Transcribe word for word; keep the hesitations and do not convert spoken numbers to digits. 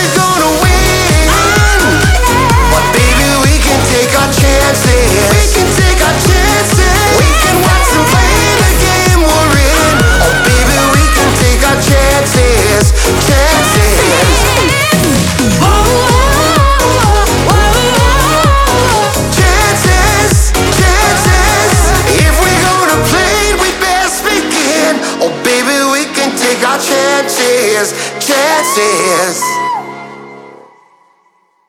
always gonna win, but baby, we can take our chances. We can take our chances. We can watch them play the game we're in. Oh baby, we can take our chances, chances. Chances, chances. If we're gonna play, we best begin. Oh baby, we can take our chances, chances.